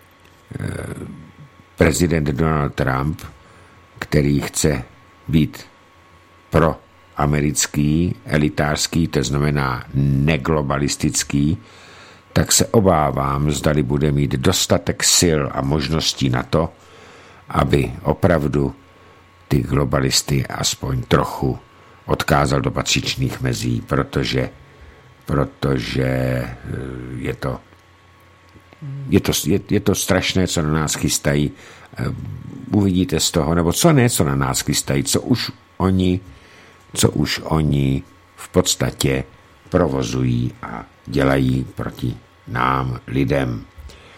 prezident Donald Trump, který chce být pro americký, elitářský, to znamená neglobalistický, tak se obávám, zdali bude mít dostatek sil a možností na to, aby opravdu ty globalisty aspoň trochu odkázal do patřičných mezí, protože, protože je to, je to, je, je to strašné, co na nás chystají. Uvidíte z toho, nebo co ne, co na nás chystají, co už oni co už oni v podstatě provozují a dělají proti nám, lidem.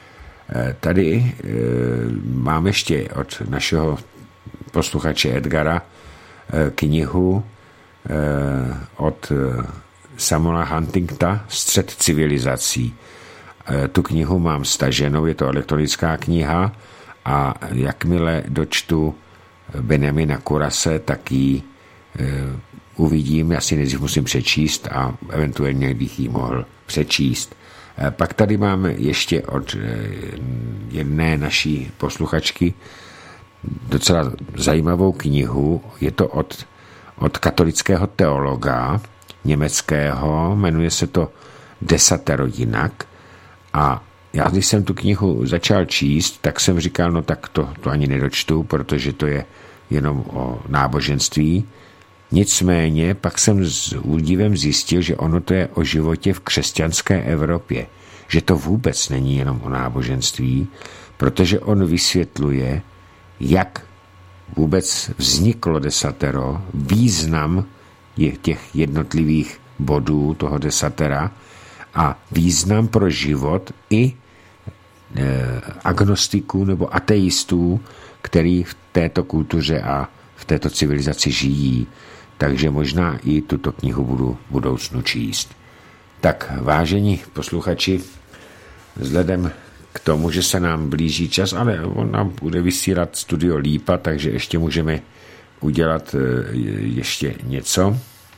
Tady mám ještě od našeho posluchače Edgara knihu od Samuela Huntingtona Střed civilizací. Tu knihu mám staženou, je to elektronická kniha a jakmile dočtu Benjamina Kurase, tak ji uvidím, já si nejdřív musím přečíst a eventuálně bych ji mohl přečíst. Pak tady máme ještě od jedné naší posluchačky docela zajímavou knihu. Je to od, od katolického teologa německého, jmenuje se to Desatero jinak. A já, když jsem tu knihu začal číst, tak jsem říkal, no tak to, to ani nedočtu, protože to je jenom o náboženství. Nicméně pak jsem s údivem zjistil, že ono to je o životě v křesťanské Evropě. Že to vůbec není jenom o náboženství, protože on vysvětluje, jak vůbec vzniklo desatero, význam těch jednotlivých bodů toho desatera a význam pro život i agnostiků nebo ateistů, který v této kultuře a v této civilizaci žijí. Takže možná i tuto knihu budu v budoucnu číst. Tak, vážení posluchači, vzhledem k tomu, že se nám blíží čas, ale on nám bude vysílat Studio Lípa, takže ještě můžeme udělat ještě něco.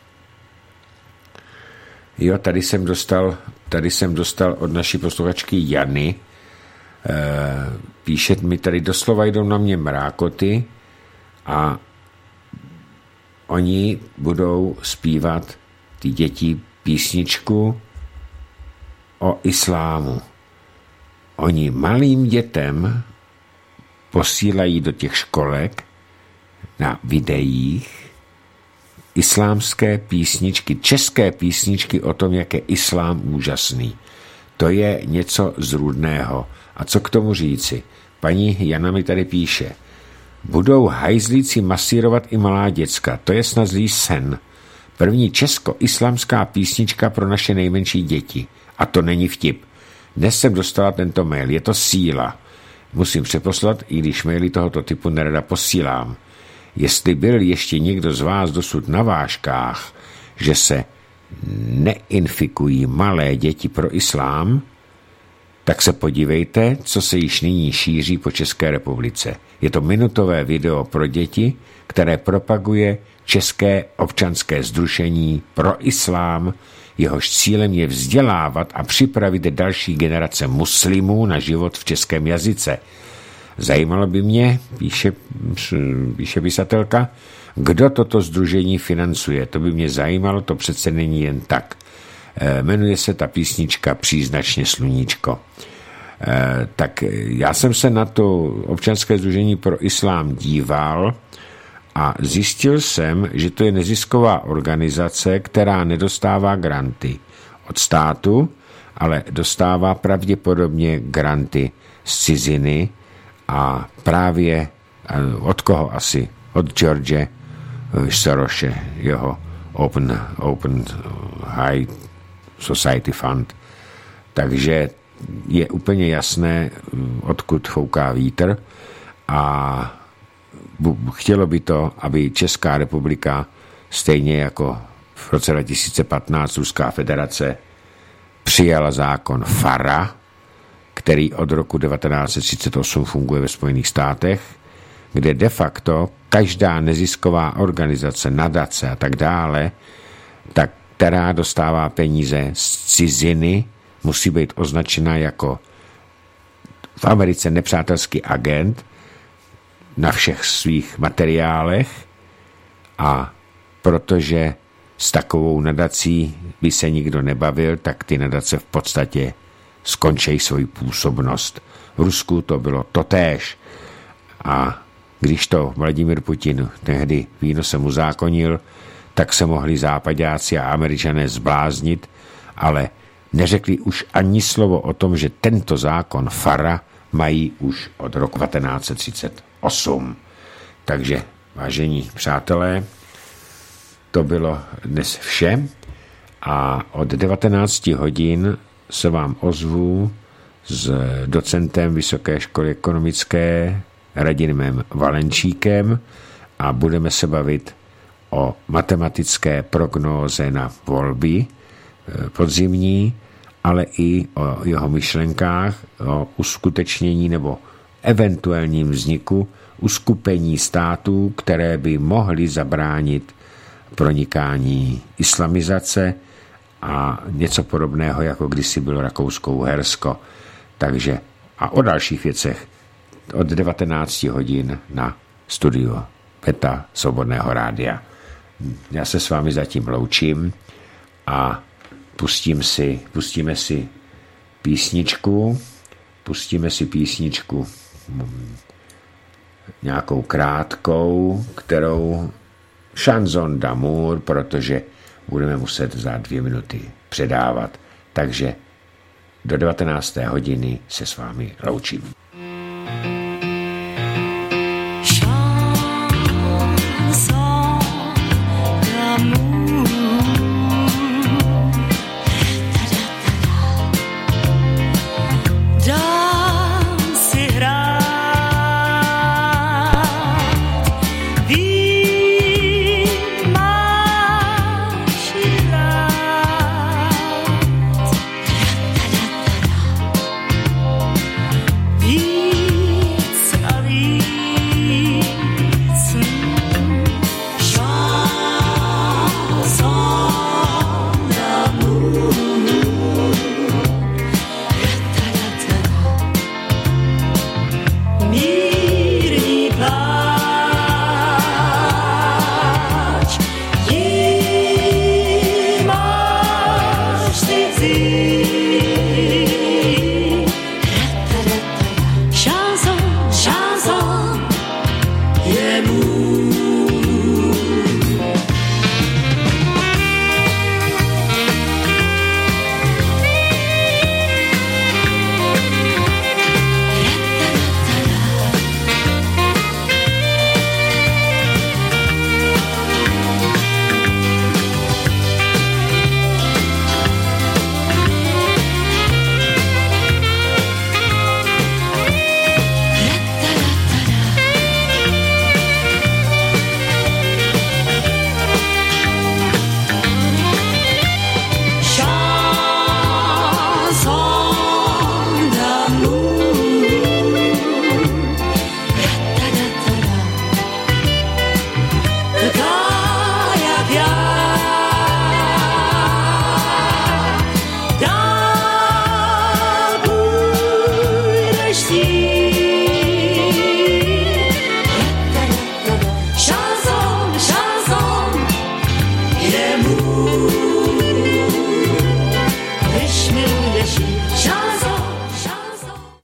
Jo, tady jsem dostal, tady jsem dostal od naší posluchačky Jany. Píše mi tady, doslova jdou na mě mrákoty a oni budou zpívat, ty děti, písničku o islámu. Oni malým dětem posílají do těch školek na videích islámské písničky, české písničky o tom, jak je islám úžasný. To je něco zrůdného. A co k tomu říci? Paní Jana mi tady píše, budou hajzlíci masírovat i malá děcka. To je snad zlý sen. První česko-islámská písnička pro naše nejmenší děti. A to není vtip. Dnes jsem dostala tento mail. Je to síla. Musím přeposlat, i když maily tohoto typu nerada posílám. Jestli byl ještě někdo z vás dosud na vážkách, že se neinfikují malé děti pro islám, tak se podívejte, co se již nyní šíří po České republice. Je to minutové video pro děti, které propaguje České občanské sdružení pro islám, jehož cílem je vzdělávat a připravit další generace muslimů na život v českém jazyce. Zajímalo by mě, píše, píše písatelka, kdo toto sdružení financuje. To by mě zajímalo, to přece není jen tak. E, jmenuje se ta písnička příznačně Sluníčko. E, tak já jsem se na to občanské sdružení pro islám díval a zjistil jsem, že to je nezisková organizace, která nedostává granty od státu, ale dostává pravděpodobně granty z ciziny a právě od koho asi? Od George Sorose, jeho Open, Open High Society Fund. Takže je úplně jasné, odkud fouká vítr a chtělo by to, aby Česká republika, stejně jako v roce dva tisíce patnáct Ruská federace, přijala zákon FARA, který od roku devatenáct set třicet osm funguje ve Spojených státech, kde de facto každá nezisková organizace, nadace a tak dále, tak, která dostává peníze z ciziny, musí být označena jako v Americe nepřátelský agent na všech svých materiálech a protože s takovou nadací by se nikdo nebavil, tak ty nadace v podstatě skončí svoji působnost. V Rusku to bylo totéž a když to Vladimír Putin tehdy výnosem uzákonil, tak se mohli západáci a Američané zbláznit, ale neřekli už ani slovo o tom, že tento zákon FARA mají už od roku devatenáct set třicet osm. Takže, vážení přátelé, to bylo dnes vše a od devatenáct hodin se vám ozvu s docentem Vysoké školy ekonomické Radimem Valenčíkem a budeme se bavit o matematické prognóze na volby podzimní, ale i o jeho myšlenkách, o uskutečnění nebo eventuálním vzniku uskupení států, které by mohly zabránit pronikání islamizace a něco podobného, jako kdysi bylo Rakousko-Uhersko. Takže a o dalších věcech od devatenáct hodin na studiu Beta Svobodného rádia. Já se s vámi zatím loučím a pustím si, pustíme si písničku, pustíme si písničku nějakou krátkou, kterou Chanson d'amour, protože budeme muset za dvě minuty předávat. Takže do devatenácté hodiny se s vámi loučím.